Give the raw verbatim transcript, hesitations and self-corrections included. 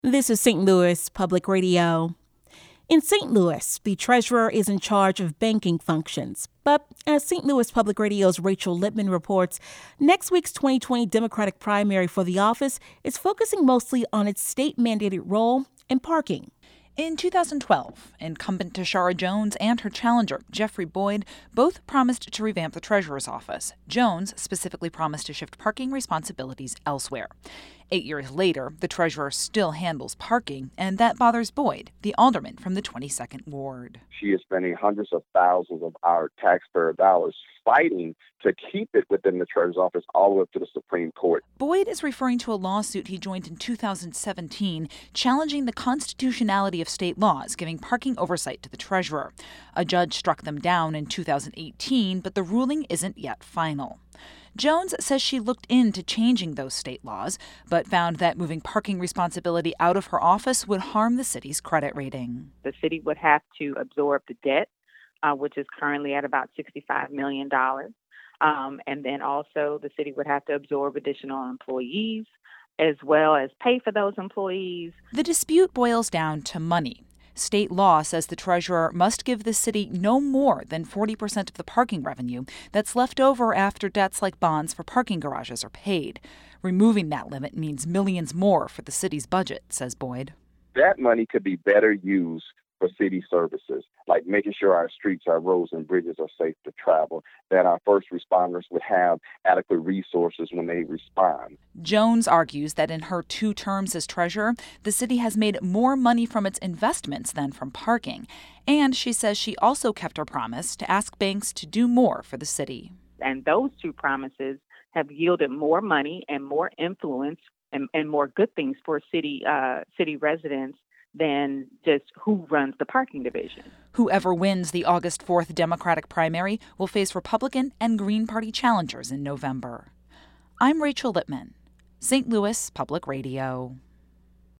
This is Saint Louis Public Radio. In Saint Louis, the treasurer is in charge of banking functions. But as Saint Louis Public Radio's Rachel Lippman reports, next week's twenty twenty Democratic primary for the office is focusing mostly on its state-mandated role in parking. In two thousand twelve, incumbent Tishaura Jones and her challenger, Jeffrey Boyd, both promised to revamp the treasurer's office. Jones specifically promised to shift parking responsibilities elsewhere. Eight years later, the treasurer still handles parking, and that bothers Boyd, the alderman from the twenty-second Ward. She is spending hundreds of thousands of our taxpayer dollars fighting to keep it within the treasurer's office all the way up to the Supreme Court. Boyd is referring to a lawsuit he joined in two thousand seventeen, challenging the constitutionality of state laws giving parking oversight to the treasurer. A judge struck them down in two thousand eighteen, but the ruling isn't yet final. Jones says she looked into changing those state laws, but found that moving parking responsibility out of her office would harm the city's credit rating. The city would have to absorb the debt, uh, which is currently at about sixty-five million dollars. Um, and then also the city would have to absorb additional employees, as well as pay for those employees. The dispute boils down to money. State law says the treasurer must give the city no more than forty percent of the parking revenue that's left over after debts like bonds for parking garages are paid. Removing that limit means millions more for the city's budget, says Boyd. That money could be better used for city services, like making sure our streets, our roads, and bridges are safe to travel, that our first responders would have adequate resources when they respond. Jones argues that in her two terms as treasurer, the city has made more money from its investments than from parking. And she says she also kept her promise to ask banks to do more for the city. And those two promises have yielded more money and more influence and, and more good things for city uh, city residents than just who runs the parking division. Whoever wins the August fourth Democratic primary will face Republican and Green Party challengers in November. I'm Rachel Lippman, Saint Louis Public Radio.